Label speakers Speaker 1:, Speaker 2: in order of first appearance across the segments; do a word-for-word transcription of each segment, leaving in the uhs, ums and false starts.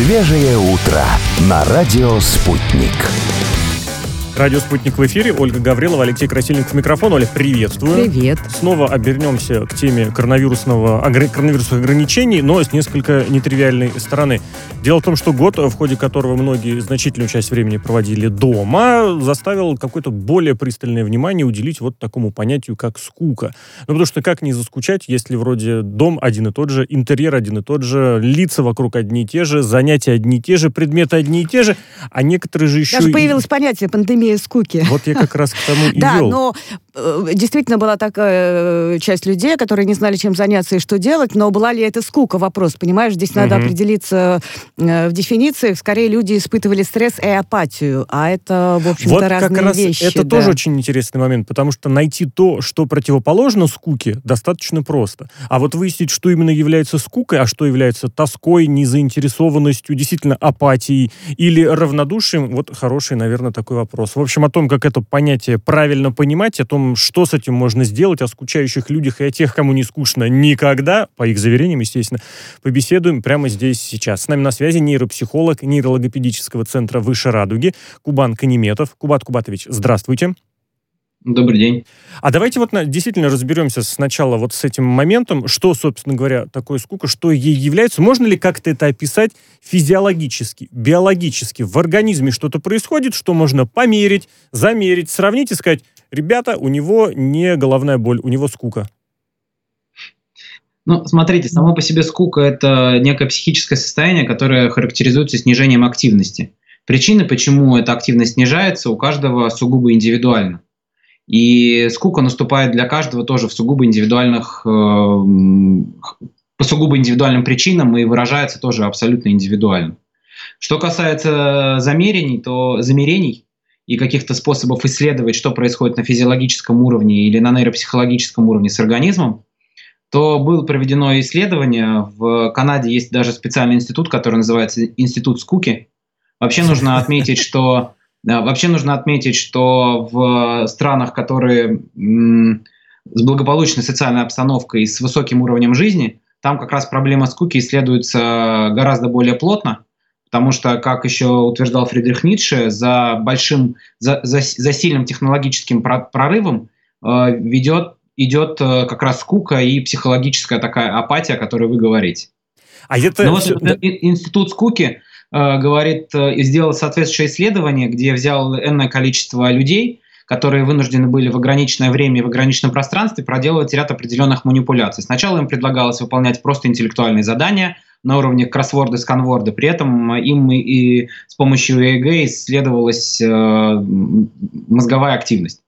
Speaker 1: Свежее утро на радио «Спутник».
Speaker 2: Радио «Спутник» в эфире. Ольга Гаврилова, Алексей Красильников, микрофон. Оля, приветствую.
Speaker 3: Привет.
Speaker 2: Снова обернемся к теме коронавирусного, коронавирусных ограничений, но с несколько нетривиальной стороны. Дело в том, что год, в ходе которого многие значительную часть времени проводили дома, заставил какое-то более пристальное внимание уделить вот такому понятию, как скука. Ну, потому что как не заскучать, если вроде дом один и тот же, интерьер один и тот же, лица вокруг одни и те же, занятия одни и те же, предметы одни и те же, а некоторые же еще...
Speaker 3: Даже появилось и... понятие пандемия скуки.
Speaker 2: Вот я как раз к тому и
Speaker 3: да,
Speaker 2: вел.
Speaker 3: но э, действительно была такая э, часть людей, которые не знали, чем заняться и что делать, но была ли это скука? Вопрос, понимаешь? Здесь надо угу. определиться э, в дефинициях. Скорее, люди испытывали стресс и апатию, а это, в общем-то,
Speaker 2: вот
Speaker 3: разные
Speaker 2: как раз
Speaker 3: вещи.
Speaker 2: Это
Speaker 3: да.
Speaker 2: тоже очень интересный момент, потому что найти то, что противоположно скуке, достаточно просто. А вот выяснить, что именно является скукой, а что является тоской, незаинтересованностью, действительно апатией или равнодушием, вот хороший, наверное, такой вопрос. В общем, о том, как это понятие правильно понимать, о том, что с этим можно сделать, о скучающих людях и о тех, кому не скучно никогда, по их заверениям, естественно, побеседуем прямо здесь сейчас. С нами на связи нейропсихолог нейрологопедического центра «Выше радуги» Кубан Каниметов. Кубат Кубатович, здравствуйте.
Speaker 4: Добрый день.
Speaker 2: А давайте вот действительно разберемся сначала вот с этим моментом, что, собственно говоря, такое скука, что ей является. Можно ли как-то это описать физиологически, биологически? В организме что-то происходит, что можно померить, замерить, сравнить и сказать: ребята, у него не головная боль, у него скука.
Speaker 4: Ну, смотрите, само по себе скука – это некое психическое состояние, которое характеризуется снижением активности. Причины, почему эта активность снижается, у каждого сугубо индивидуально. И скука наступает для каждого тоже в сугубо индивидуальных, э, по сугубо индивидуальным причинам и выражается тоже абсолютно индивидуально. Что касается замерений, то замерений и каких-то способов исследовать, что происходит на физиологическом уровне или на нейропсихологическом уровне с организмом, то было проведено исследование. В Канаде есть даже специальный институт, который называется Институт скуки. Вообще нужно отметить, что... Да, вообще нужно отметить, что в странах, которые м, с благополучной социальной обстановкой и с высоким уровнем жизни, там как раз проблема скуки исследуется гораздо более плотно, потому что, как еще утверждал Фридрих Ницше, за большим, за, за, за сильным технологическим прорывом э, ведет, идет э, как раз скука и психологическая такая апатия, о которой вы говорите.
Speaker 2: А это...
Speaker 4: Но вот институт скуки говорит, сделал соответствующее исследование, где взял энное количество людей, которые вынуждены были в ограниченное время и в ограниченном пространстве проделывать ряд определенных манипуляций. Сначала им предлагалось выполнять просто интеллектуальные задания на уровне кроссворда, сканворда. При этом им и, и с помощью и и джи исследовалась э, мозговая активность.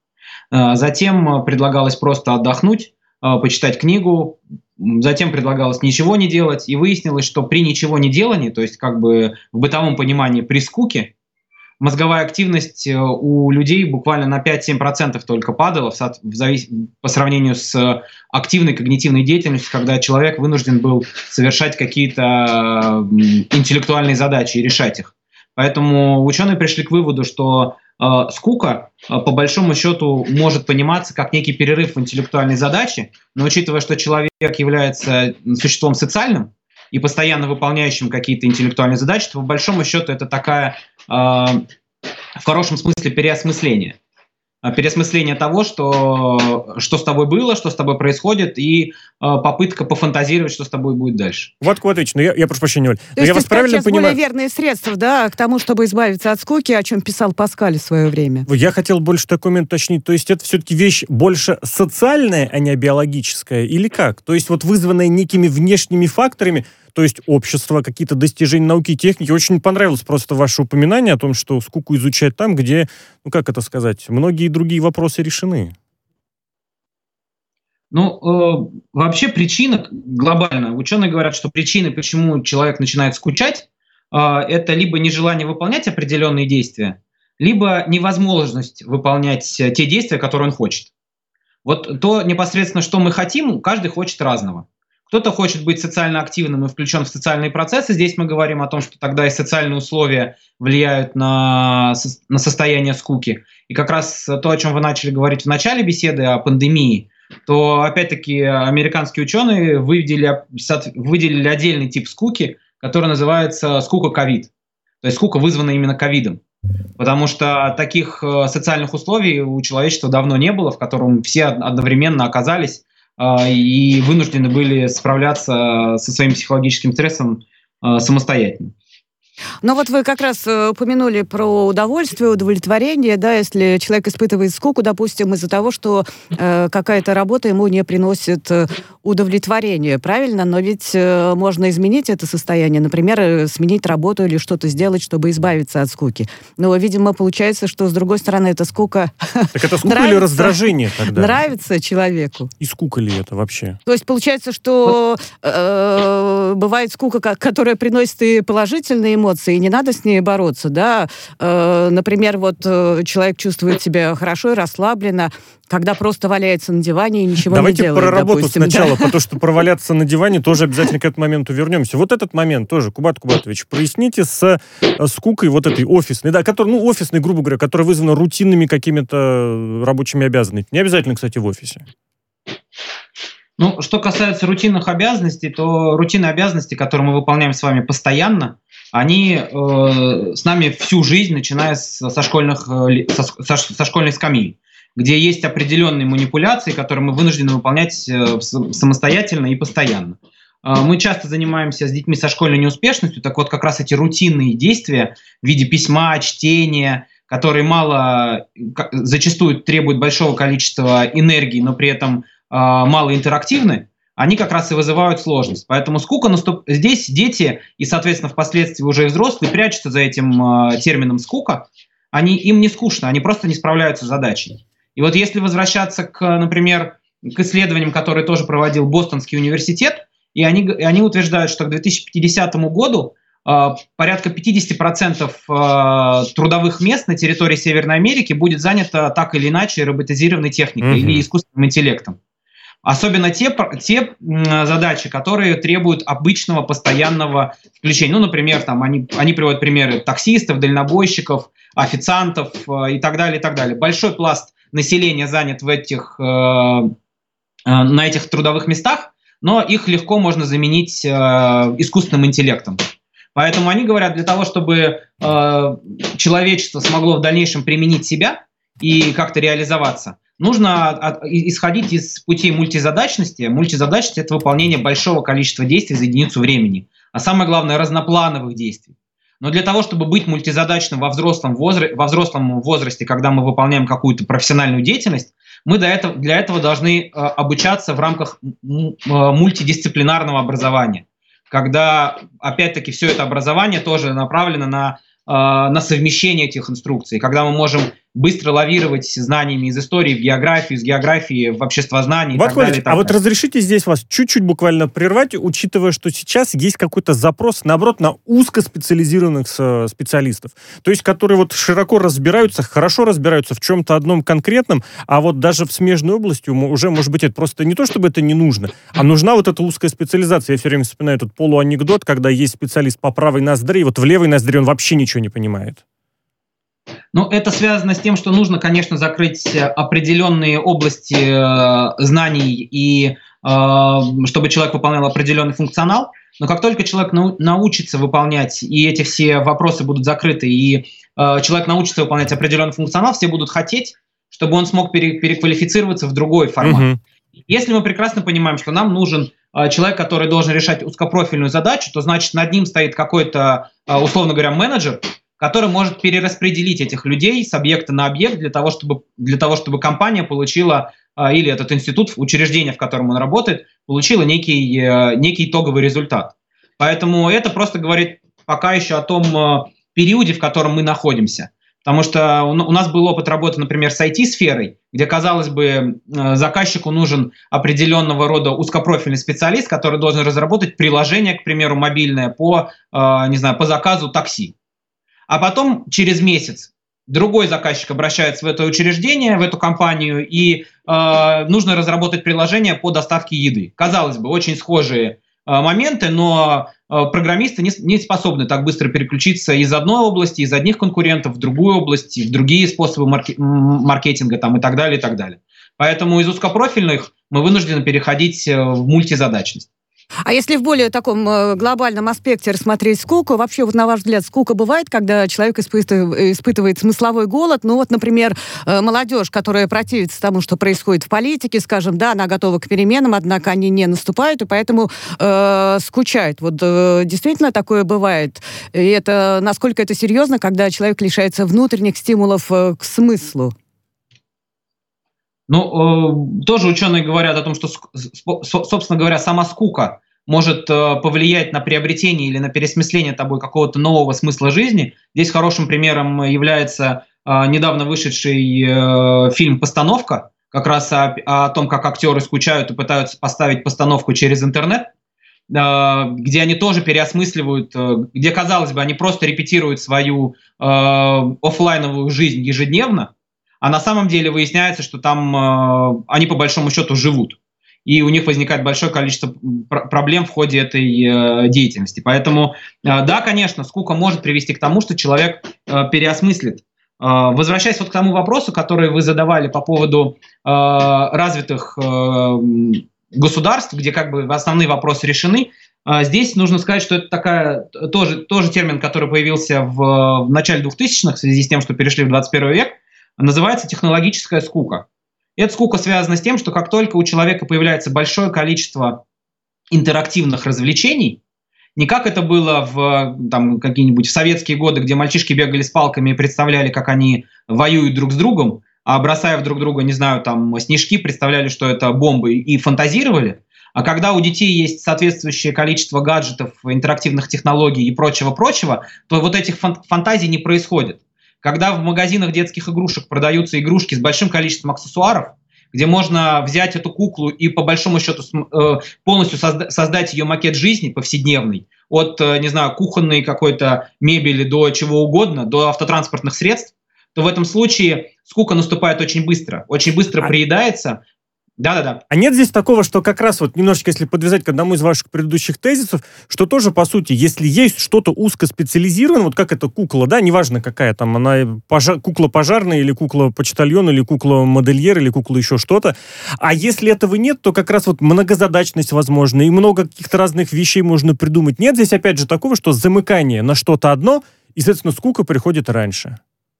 Speaker 4: Затем предлагалось просто отдохнуть, э, почитать книгу. Затем предлагалось ничего не делать, и выяснилось, что при ничего не делании, то есть как бы в бытовом понимании при скуке, мозговая активность у людей буквально на пять-семь процентов только падала в завис... по сравнению с активной когнитивной деятельностью, когда человек вынужден был совершать какие-то интеллектуальные задачи и решать их. Поэтому ученые пришли к выводу, что э, скука, э, по большому счету, может пониматься как некий перерыв в интеллектуальной задаче, но учитывая, что человек является существом социальным и постоянно выполняющим какие-то интеллектуальные задачи, то по большому счету это такая, э, в хорошем смысле, переосмысление. Переосмысление того, что, что с тобой было, что с тобой происходит, и э, попытка пофантазировать, что с тобой будет дальше.
Speaker 2: Вот, Кубатович, ну я, я прошу прощения, Оль.
Speaker 3: То есть
Speaker 2: я вас правильно
Speaker 3: сейчас
Speaker 2: понимаю...
Speaker 3: более верные средства, да, к тому, чтобы избавиться от скуки, о чем писал Паскаль в свое время.
Speaker 2: Я хотел больше такой момент уточнить. То есть это все-таки вещь больше социальная, а не биологическая, или как? То есть вот вызванная некими внешними факторами, то есть общество, какие-то достижения науки и техники. Очень понравилось просто ваше упоминание о том, что скуку изучать там, где, ну как это сказать, многие другие вопросы решены.
Speaker 4: Ну, э, вообще причина глобально. Ученые говорят, что причины, почему человек начинает скучать, э, это либо нежелание выполнять определенные действия, либо невозможность выполнять те действия, которые он хочет. Вот то непосредственно, что мы хотим, каждый хочет разного. Кто-то хочет быть социально активным и включен в социальные процессы. Здесь мы говорим о том, что тогда и социальные условия влияют на, на состояние скуки. И как раз то, о чем вы начали говорить в начале беседы, о пандемии, то опять-таки американские ученые выделили, выделили отдельный тип скуки, который называется скука ковид. То есть скука, вызвана именно ковидом. Потому что таких э, социальных условий у человечества давно не было, в котором все одновременно оказались э, и вынуждены были справляться со своим психологическим стрессом э, самостоятельно.
Speaker 3: Ну вот вы как раз упомянули про удовольствие, удовлетворение, да, если человек испытывает скуку, допустим, из-за того, что э, какая-то работа ему не приносит удовлетворения, правильно? Но ведь э, можно изменить это состояние, например, сменить работу или что-то сделать, чтобы избавиться от скуки. Но, видимо, получается, что, с другой стороны, эта скука
Speaker 2: Так это скука или раздражение тогда?
Speaker 3: Нравится человеку.
Speaker 2: И скука ли это вообще?
Speaker 3: То есть получается, что э, бывает скука, которая приносит и положительные эмоции, и не надо с ней бороться, да. Э, например, вот э, человек чувствует себя хорошо и расслабленно, когда просто валяется на диване и ничего
Speaker 2: Давайте
Speaker 3: не делает.
Speaker 2: Давайте про работу
Speaker 3: допустим,
Speaker 2: сначала,
Speaker 3: да?
Speaker 2: потому что проваляться на диване тоже обязательно к этому моменту вернемся. Вот этот момент тоже, Кубат Кубатович, проясните с скукой вот этой офисной, да, который, ну, офисной, грубо говоря, которая вызвана рутинными какими-то рабочими обязанностями. Не обязательно, кстати, в офисе.
Speaker 4: Ну, что касается рутинных обязанностей, то рутинные обязанности, которые мы выполняем с вами постоянно, они э, с нами всю жизнь, начиная с, со, школьных, э, со, со, со школьной скамьи, где есть определенные манипуляции, которые мы вынуждены выполнять э, самостоятельно и постоянно. Э, мы часто занимаемся с детьми со школьной неуспешностью, так вот как раз эти рутинные действия в виде письма, чтения, которые мало, зачастую требуют большого количества энергии, но при этом э, мало интерактивны, они как раз и вызывают сложность. Поэтому скука наступ... здесь дети и, соответственно, впоследствии уже и взрослые прячутся за этим э, термином скука. Они, им не скучно, они просто не справляются с задачей. И вот если возвращаться, к, например, к исследованиям, которые тоже проводил Бостонский университет, и они, и они утверждают, что к две тысячи пятидесятому году э, порядка пятьдесят процентов э, трудовых мест на территории Северной Америки будет занято так или иначе роботизированной техникой mm-hmm. или искусственным интеллектом. Особенно те, те задачи, которые требуют обычного постоянного включения. Ну, например, там они, они приводят примеры таксистов, дальнобойщиков, официантов э, и так далее, и так далее. Большой пласт населения занят в этих, э, э, на этих трудовых местах, но их легко можно заменить э, искусственным интеллектом. Поэтому они говорят, для того, чтобы э, человечество смогло в дальнейшем применить себя и как-то реализоваться, нужно от, исходить из путей мультизадачности. Мультизадачность – это выполнение большого количества действий за единицу времени, а самое главное – разноплановых действий. Но для того, чтобы быть мультизадачным во взрослом, возра- во взрослом возрасте, когда мы выполняем какую-то профессиональную деятельность, мы до этого, для этого должны э, обучаться в рамках м- мультидисциплинарного образования, когда, опять-таки, все это образование тоже направлено на, э, на совмещение этих инструкций, когда мы можем быстро лавировать знаниями из истории в географию, из географии в обществознании и так далее, и так
Speaker 2: а вот
Speaker 4: далее.
Speaker 2: Разрешите здесь вас чуть-чуть буквально прервать, учитывая, что сейчас есть какой-то запрос, наоборот, на узкоспециализированных специалистов, то есть которые вот широко разбираются, хорошо разбираются в чем-то одном конкретном, а вот даже в смежной области уже, может быть, это просто не то, чтобы это не нужно, а нужна вот эта узкая специализация. Я все время вспоминаю этот полуанекдот, когда есть специалист по правой ноздре, и вот в левой ноздре он вообще ничего не понимает.
Speaker 4: Ну, это связано с тем, что нужно, конечно, закрыть определенные области э, знаний, и э, чтобы человек выполнял определенный функционал. Но как только человек нау- научится выполнять, и эти все вопросы будут закрыты, и э, человек научится выполнять определенный функционал, все будут хотеть, чтобы он смог пере- переквалифицироваться в другой формат. Mm-hmm. Если мы прекрасно понимаем, что нам нужен э, человек, который должен решать узкопрофильную задачу, то значит над ним стоит какой-то, э, условно говоря, менеджер, который может перераспределить этих людей с объекта на объект для того, чтобы, для того, чтобы компания получила, э, или этот институт, учреждение, в котором он работает, получило некий, э, некий итоговый результат. Поэтому это просто говорит пока еще о том э, периоде, в котором мы находимся. Потому что у, у нас был опыт работы, например, с ай ти-сферой, где, казалось бы, э, заказчику нужен определенного рода узкопрофильный специалист, который должен разработать приложение, к примеру, мобильное по, э, не знаю, по заказу такси. А потом, через месяц, другой заказчик обращается в это учреждение, в эту компанию, и э, нужно разработать приложение по доставке еды. Казалось бы, очень схожие э, моменты, но э, программисты не, не способны так быстро переключиться из одной области, из одних конкурентов в другую область, в другие способы марке- маркетинга там, и так далее, и так далее. Поэтому из узкопрофильных мы вынуждены переходить в мультизадачность.
Speaker 3: А если в более таком э, глобальном аспекте рассмотреть скуку, вообще, вот на ваш взгляд, скука бывает, когда человек испытывает, испытывает смысловой голод? Ну вот, например, э, молодежь, которая противится тому, что происходит в политике, скажем, да, она готова к переменам, однако они не наступают, и поэтому э, скучает. Вот э, действительно такое бывает? И это, насколько это серьезно, когда человек лишается внутренних стимулов э, к смыслу?
Speaker 4: Ну, э, тоже ученые говорят о том, что, собственно говоря, сама скука может э, повлиять на приобретение или на переосмысление тобой какого-то нового смысла жизни. Здесь хорошим примером является э, недавно вышедший э, фильм «Постановка», как раз о, о том, как актеры скучают и пытаются поставить постановку через интернет, э, где они тоже переосмысливают, э, где, казалось бы, они просто репетируют свою э, офлайновую жизнь ежедневно, а на самом деле выясняется, что там э, они по большому счету живут. И у них возникает большое количество пр- проблем в ходе этой э, деятельности. Поэтому, э, да, конечно, скука может привести к тому, что человек э, переосмыслит. Э, возвращаясь вот к тому вопросу, который вы задавали по поводу э, развитых э, государств, где как бы основные вопросы решены, э, здесь нужно сказать, что это такая, тоже, тоже термин, который появился в, в начале двухтысячных в связи с тем, что перешли в двадцать первый век, называется технологическая скука. И эта скука связана с тем, что как только у человека появляется большое количество интерактивных развлечений, не как это было в там, какие-нибудь в советские годы, где мальчишки бегали с палками и представляли, как они воюют друг с другом, а бросая в друг друга, не знаю, там снежки, представляли, что это бомбы, и фантазировали. А когда у детей есть соответствующее количество гаджетов, интерактивных технологий и прочего-прочего, то вот этих фан- фантазий не происходит. Когда в магазинах детских игрушек продаются игрушки с большим количеством аксессуаров, где можно взять эту куклу и по большому счету полностью созда- создать ее макет жизни повседневный, от, не знаю, кухонной какой-то мебели до чего угодно, до автотранспортных средств, то в этом случае скука наступает очень быстро, очень быстро приедается. Да-да-да.
Speaker 2: А нет здесь такого, что как раз вот немножечко, если подвязать к одному из ваших предыдущих тезисов, что тоже, по сути, если есть что-то узкоспециализированное, вот как эта кукла, да, неважно какая там, она пожар, кукла пожарная или кукла-почтальон, или кукла-модельер, или кукла еще что-то, а если этого нет, то как раз вот многозадачность возможна, и много каких-то разных вещей можно придумать. Нет здесь, опять же, такого, что замыкание на что-то одно, и, соответственно, скука приходит раньше.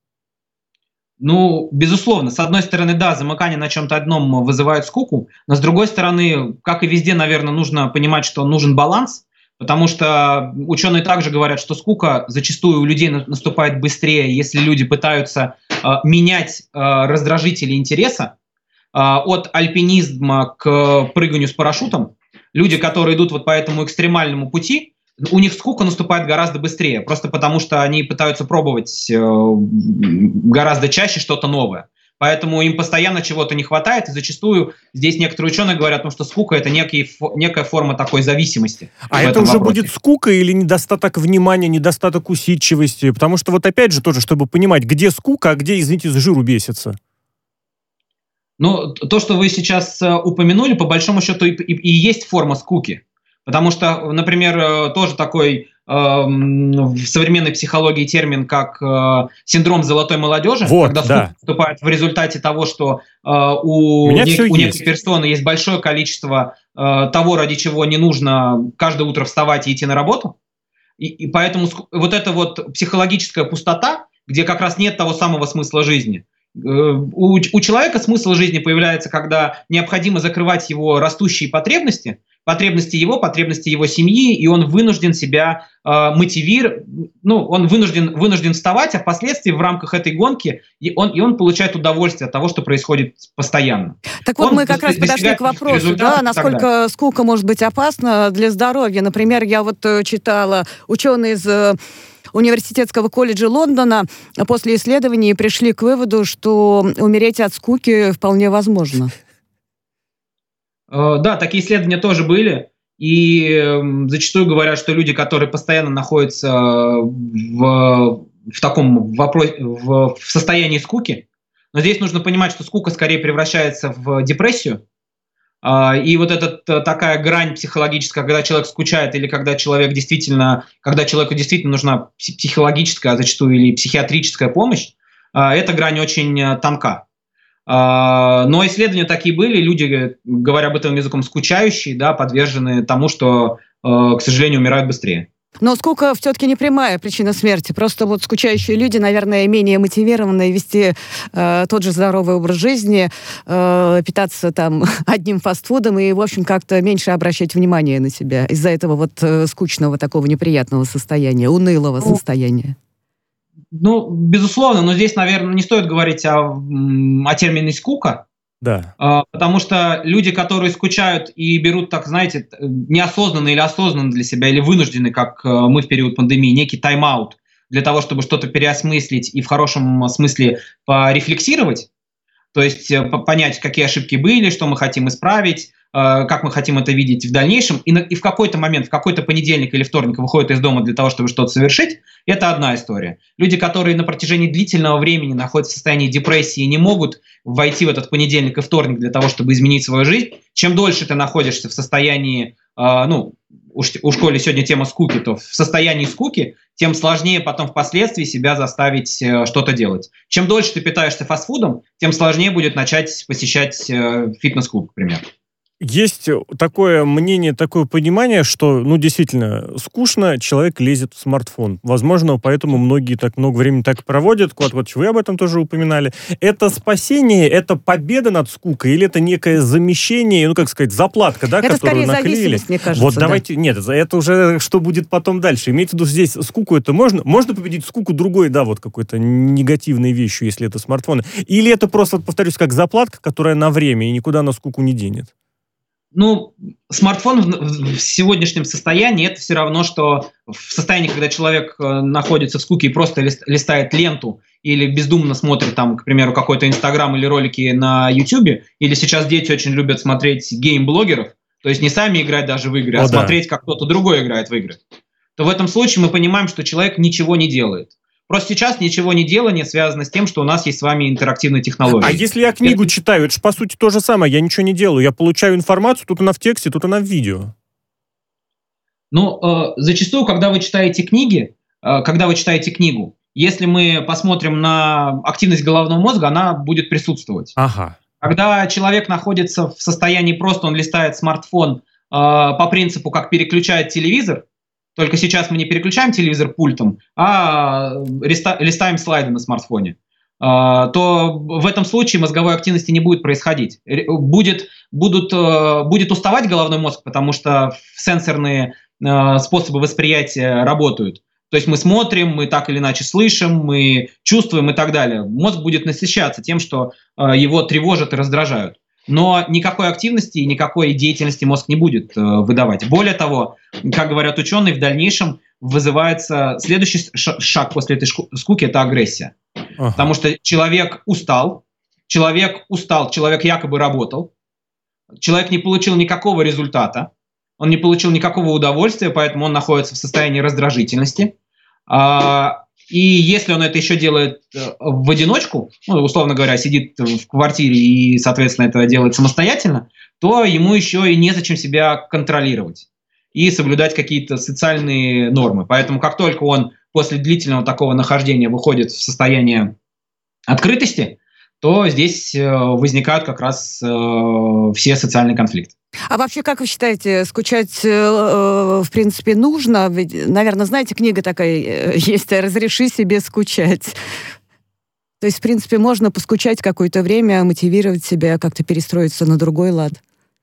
Speaker 4: Ну, безусловно, с одной стороны, да, замыкание на чем-то одном вызывает скуку, но с другой стороны, как и везде, наверное, нужно понимать, что нужен баланс, потому что ученые также говорят, что скука зачастую у людей наступает быстрее, если люди пытаются э, менять э, раздражители интереса э, от альпинизма к прыганию с парашютом. Люди, которые идут вот по этому экстремальному пути, у них скука наступает гораздо быстрее, просто потому что они пытаются пробовать э, гораздо чаще что-то новое. Поэтому им постоянно чего-то не хватает, и зачастую здесь некоторые ученые говорят, ну, что скука – это некий, некая форма такой зависимости.
Speaker 2: А это уже вопросе. Будет скука или недостаток внимания, недостаток усидчивости? Потому что вот опять же тоже, чтобы понимать, где скука, а где, извините, с жиру бесится.
Speaker 4: Ну, то, что вы сейчас упомянули, по большому счету и, и, и есть форма скуки. Потому что, например, тоже такой э, в современной психологии термин, как э, синдром золотой молодежи,
Speaker 2: вот,
Speaker 4: когда
Speaker 2: да.
Speaker 4: скука наступает в результате того, что э, у, нек- у некой персоны есть большое количество э, того, ради чего не нужно каждое утро вставать и идти на работу. И, и поэтому вот эта вот психологическая пустота, где как раз нет того самого смысла жизни. Э, у, у человека смысл жизни появляется, когда необходимо закрывать его растущие потребности, потребности его, потребности его семьи, и он вынужден себя э, мотивировать, ну, он вынужден, вынужден вставать, а впоследствии в рамках этой гонки и он, и он получает удовольствие от того, что происходит постоянно.
Speaker 3: Так вот,
Speaker 4: он
Speaker 3: мы как раз подошли к вопросу, да, насколько скука может быть опасна для здоровья. Например, я вот читала, ученые из Университетского колледжа Лондона после исследований пришли к выводу, что умереть от скуки вполне возможно.
Speaker 4: Да, такие исследования тоже были, и зачастую говорят, что люди, которые постоянно находятся в, в таком вопросе, в, в состоянии скуки, но здесь нужно понимать, что скука скорее превращается в депрессию, и вот эта такая грань психологическая, когда человек скучает или когда человек действительно, когда человеку действительно нужна психологическая, а зачастую или психиатрическая помощь, эта грань очень тонка. Но исследования такие были, люди, говоря об этом языком, скучающие, да, подвержены тому, что, к сожалению, умирают быстрее.
Speaker 3: Но скука все-таки не прямая причина смерти. Просто вот скучающие люди, наверное, менее мотивированы вести э, тот же здоровый образ жизни, э, питаться там одним фастфудом и, в общем, как-то меньше обращать внимание на себя из-за этого вот э, скучного, такого неприятного состояния, унылого состояния.
Speaker 4: Ну, безусловно, но здесь, наверное, не стоит говорить о, о термине «скука»,
Speaker 2: да.
Speaker 4: Потому что люди, которые скучают и берут, так знаете, неосознанно или осознанно для себя, или вынуждены, как мы в период пандемии, некий тайм-аут для того, чтобы что-то переосмыслить и в хорошем смысле порефлексировать, то есть понять, какие ошибки были, что мы хотим исправить, как мы хотим это видеть в дальнейшем, и, на, и в какой-то момент, в какой-то понедельник или вторник выходят из дома для того, чтобы что-то совершить, это одна история. Люди, которые на протяжении длительного времени находятся в состоянии депрессии и не могут войти в этот понедельник и вторник для того, чтобы изменить свою жизнь, чем дольше ты находишься в состоянии, э, ну, уж, у школы сегодня тема скуки, то в состоянии скуки, тем сложнее потом впоследствии себя заставить э, что-то делать. Чем дольше ты питаешься фастфудом, тем сложнее будет начать посещать э, фитнес-клуб, к примеру.
Speaker 2: Есть такое мнение, такое понимание, что, ну, действительно, скучно, человек лезет в смартфон. Возможно, поэтому многие так много времени так проводят. Вот, вот вы об этом тоже упоминали. Это спасение, это победа над скукой, или это некое замещение, ну, как сказать, заплатка, да,
Speaker 3: это
Speaker 2: которую наклеили?
Speaker 3: Мне кажется,
Speaker 2: вот
Speaker 3: да.
Speaker 2: давайте, нет, это уже что будет потом дальше. Имеется в виду здесь скуку это можно? Можно победить скуку другой, да, вот какой-то негативной вещью, если это смартфон. Или это просто, повторюсь, как заплатка, которая на время и никуда на скуку не денет?
Speaker 4: Ну, смартфон в, в сегодняшнем состоянии это все равно, что в состоянии, когда человек находится в скуке и просто лист, листает ленту или бездумно смотрит, там, к примеру, какой-то Инстаграм или ролики на Ютубе, или сейчас дети очень любят смотреть гейм-блогеров, то есть не сами играть даже в игры, О, а да. смотреть, как кто-то другой играет в игры, то в этом случае мы понимаем, что человек ничего не делает. Просто сейчас ничего не делание связано с тем, что у нас есть с вами интерактивные технологии.
Speaker 2: А если я книгу это... читаю, это же по сути то же самое, я ничего не делаю. Я получаю информацию, тут она в тексте, тут она в видео.
Speaker 4: Ну, э, зачастую, когда вы читаете книги, э, когда вы читаете книгу, если мы посмотрим на активность головного мозга, она будет присутствовать.
Speaker 2: Ага.
Speaker 4: Когда человек находится в состоянии просто, он листает смартфон э, по принципу, как переключает телевизор, только сейчас мы не переключаем телевизор пультом, а листаем слайды на смартфоне, то в этом случае мозговой активности не будет происходить. Будет, будут, будет уставать головной мозг, потому что сенсорные способы восприятия работают. То есть мы смотрим, мы так или иначе слышим, мы чувствуем и так далее. Мозг будет насыщаться тем, что его тревожат и раздражают. Но никакой активности и никакой деятельности мозг не будет э, выдавать. Более того, как говорят ученые, в дальнейшем вызывается следующий шаг после этой скуки – это агрессия. Ага. Потому что человек устал, человек устал, человек якобы работал, человек не получил никакого результата, он не получил никакого удовольствия, поэтому он находится в состоянии раздражительности. А, И если он это еще делает в одиночку, ну, условно говоря, сидит в квартире и, соответственно, это делает самостоятельно, то ему еще и незачем себя контролировать и соблюдать какие-то социальные нормы. Поэтому как только он после длительного такого нахождения выходит в состояние открытости, то здесь возникают как раз все социальные конфликты.
Speaker 3: А вообще, как вы считаете, скучать, э, в принципе, нужно? Ведь, наверное, знаете, книга такая есть «Разреши себе скучать». То есть, в принципе, можно поскучать какое-то время, мотивировать себя, как-то перестроиться на другой лад.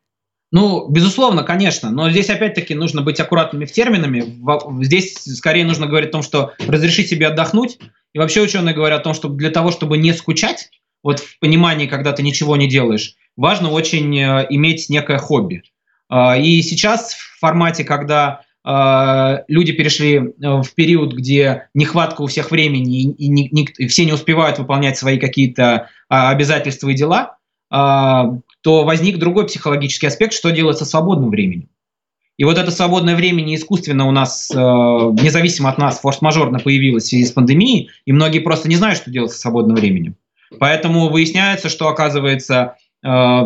Speaker 4: Ну, безусловно, конечно. Но здесь, опять-таки, нужно быть аккуратными в терминами. Здесь, скорее, нужно говорить о том, что разреши себе отдохнуть. И вообще ученые говорят о том, что для того, чтобы не скучать, вот в понимании, когда ты ничего не делаешь, важно очень э, иметь некое хобби. Э, и сейчас в формате, когда э, люди перешли в период, где нехватка у всех времени, и, и, не, не, и все не успевают выполнять свои какие-то э, обязательства и дела, э, то возник другой психологический аспект, что делать со свободным временем. И вот это свободное время искусственно у нас, э, независимо от нас, форс-мажорно появилось в связи с пандемией, и многие просто не знают, что делать со свободным временем. Поэтому выясняется, что, оказывается, э,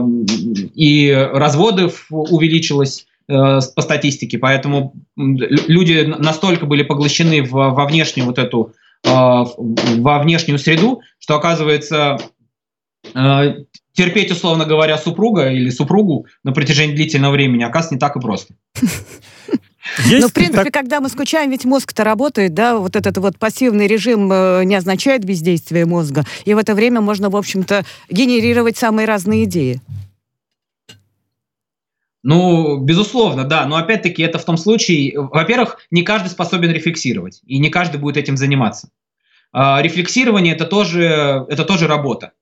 Speaker 4: и разводов увеличилось э, по статистике, поэтому люди настолько были поглощены в, во внешнюю вот эту, э, во внешнюю среду, что, оказывается, э, терпеть, условно говоря, супруга или супругу на протяжении длительного времени, оказывается, не так и просто.
Speaker 3: Ну, в принципе, так... когда мы скучаем, ведь мозг-то работает, да, вот этот вот пассивный режим э, не означает бездействие мозга, и в это время можно, в общем-то, генерировать самые разные идеи.
Speaker 4: Ну, безусловно, да, но опять-таки это в том случае, во-первых, не каждый способен рефлексировать, и не каждый будет этим заниматься. А, рефлексирование – это тоже, это тоже работа.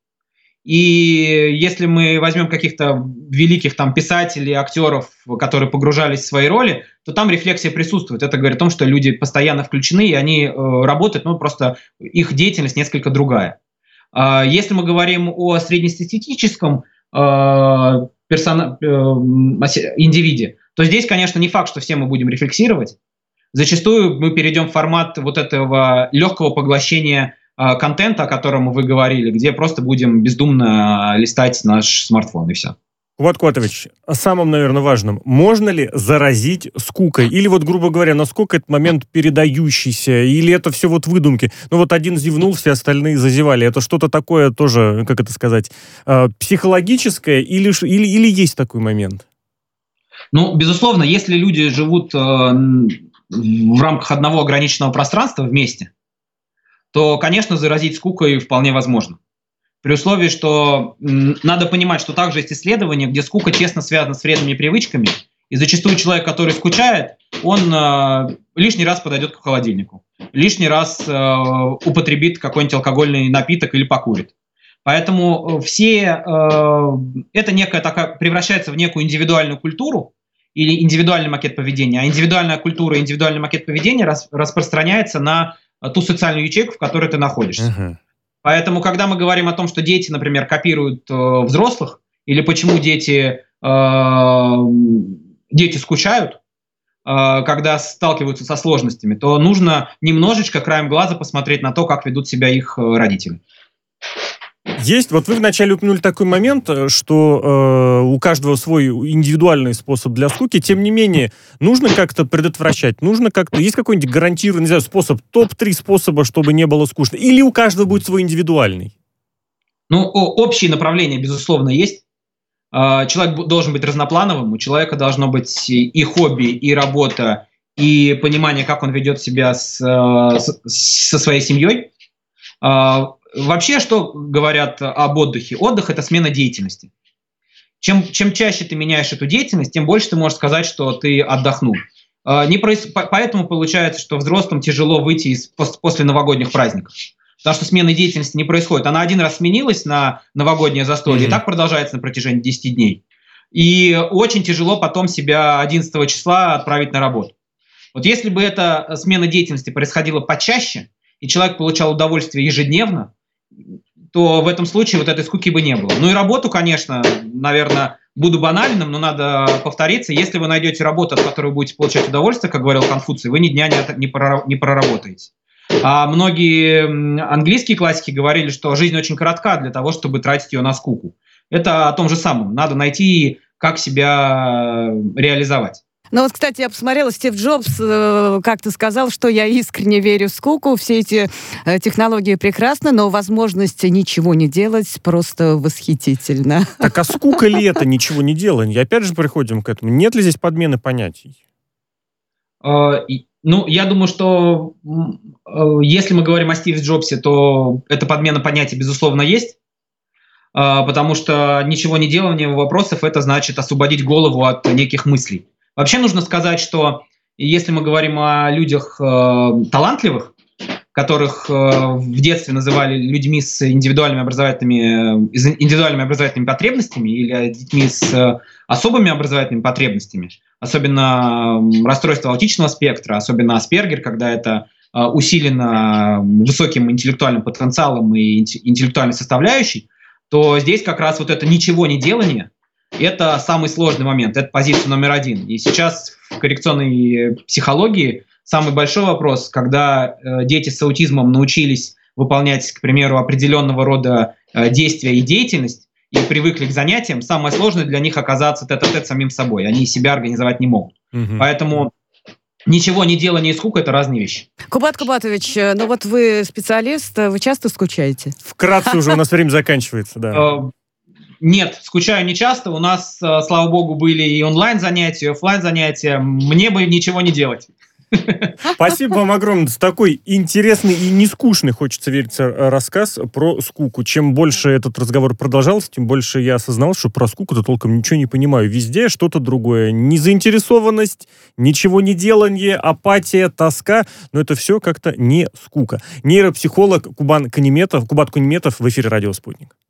Speaker 4: И если мы возьмем каких-то великих там писателей, актеров, которые погружались в свои роли, то там рефлексия присутствует. Это говорит о том, что люди постоянно включены, и они э, работают, ну просто их деятельность несколько другая. Э, если мы говорим о среднестатистическом э, персона, э, индивиде, то здесь, конечно, не факт, что все мы будем рефлексировать. Зачастую мы перейдем в формат вот этого легкого поглощения контента, о котором вы говорили, где просто будем бездумно листать наш смартфон, и все.
Speaker 2: Кубат Кубатович, о самом, наверное, важном. Можно ли заразить скукой? Или вот, грубо говоря, насколько этот момент передающийся? Или это все вот выдумки? Ну вот один зевнул, все остальные зазевали. Это что-то такое тоже, как это сказать, психологическое? Или, или, или есть такой момент?
Speaker 4: Ну, безусловно, если люди живут э, в рамках одного ограниченного пространства вместе, то, конечно, заразить скукой вполне возможно. При условии, что м, надо понимать, что также есть исследования, где скука тесно связана с вредными привычками, и зачастую человек, который скучает, он э, лишний раз подойдет к холодильнику, лишний раз э, употребит какой-нибудь алкогольный напиток или покурит. Поэтому все, э, это некая такая, превращается в некую индивидуальную культуру или индивидуальный макет поведения, а индивидуальная культура и индивидуальный макет поведения рас, распространяется на ту социальную ячейку, в которой ты находишься. Uh-huh. Поэтому, когда мы говорим о том, что дети, например, копируют э, взрослых, или почему дети, э, дети скучают, э, когда сталкиваются со сложностями, то нужно немножечко краем глаза посмотреть на то, как ведут себя их э, родители.
Speaker 2: Есть, вот вы вначале упомянули такой момент, что э, у каждого свой индивидуальный способ для скуки, тем не менее, нужно как-то предотвращать, нужно как-то, есть какой-нибудь гарантированный, не знаю, способ, топ три способа, чтобы не было скучно, или у каждого будет свой индивидуальный?
Speaker 4: Ну, общие направления, безусловно, есть. Человек должен быть разноплановым, у человека должно быть и хобби, и работа, и понимание, как он ведет себя с, с, со своей семьей. Вообще, что говорят об отдыхе? Отдых – это смена деятельности. Чем, чем чаще ты меняешь эту деятельность, тем больше ты можешь сказать, что ты отдохнул. Не проис... Поэтому получается, что взрослым тяжело выйти из... после новогодних праздников. Потому что смена деятельности не происходит. Она один раз сменилась на новогоднее застолье, mm-hmm. и так продолжается на протяжении десяти дней. И очень тяжело потом себя одиннадцатого числа отправить на работу. Вот если бы эта смена деятельности происходила почаще, и человек получал удовольствие ежедневно, то в этом случае вот этой скуки бы не было. Ну и работу, конечно, наверное, буду банальным, но надо повториться. Если вы найдете работу, от которой вы будете получать удовольствие, как говорил Конфуций, вы ни дня не проработаете. А многие английские классики говорили, что жизнь очень коротка для того, чтобы тратить ее на скуку. Это о том же самом. Надо найти, как себя реализовать.
Speaker 3: Ну вот, кстати, я посмотрела, Стив Джобс э, как-то сказал, что я искренне верю в скуку, все эти э, технологии прекрасны, но возможность ничего не делать просто восхитительно.
Speaker 2: Так а скука ли это ничего не делание? Опять же приходим к этому. Нет ли здесь подмены понятий?
Speaker 4: Ну, я думаю, что если мы говорим о Стиве Джобсе, то эта подмена понятий, безусловно, есть. Потому что ничего не делание вопросов – это значит освободить голову от неких мыслей. Вообще нужно сказать, что если мы говорим о людях э, талантливых, которых э, в детстве называли людьми с индивидуальными образовательными, э, индивидуальными образовательными потребностями или детьми с э, особыми образовательными потребностями, особенно э, расстройство аутичного спектра, особенно Аспергер, когда это э, усилено высоким интеллектуальным потенциалом и интеллектуальной составляющей, то здесь как раз вот это ничего не делание, это самый сложный момент, это позиция номер один. И сейчас в коррекционной психологии самый большой вопрос, когда э, дети с аутизмом научились выполнять, к примеру, определенного рода э, действия и деятельность, и привыкли к занятиям, самое сложное для них оказаться тет-а-тет с самим собой. Они себя организовать не могут. Mm-hmm. Поэтому ничего не делание и скука – это разные вещи.
Speaker 3: Кубат Кубатович, ну вот вы специалист, вы часто скучаете?
Speaker 2: Вкратце уже у нас время заканчивается, да.
Speaker 4: Нет, скучаю не часто. У нас, слава богу, были и онлайн-занятия, и офлайн-занятия. Мне бы ничего не делать.
Speaker 2: Спасибо вам огромное за такой интересный и нескучный, хочется вериться, рассказ про скуку. Чем больше этот разговор продолжался, тем больше я осознал, что про скуку-то толком ничего не понимаю. Везде что-то другое. Незаинтересованность, ничего не делание, апатия, тоска. Но это все как-то не скука. Нейропсихолог Кубан Каниметов, Кубат Каниметов в эфире «Радио Спутник».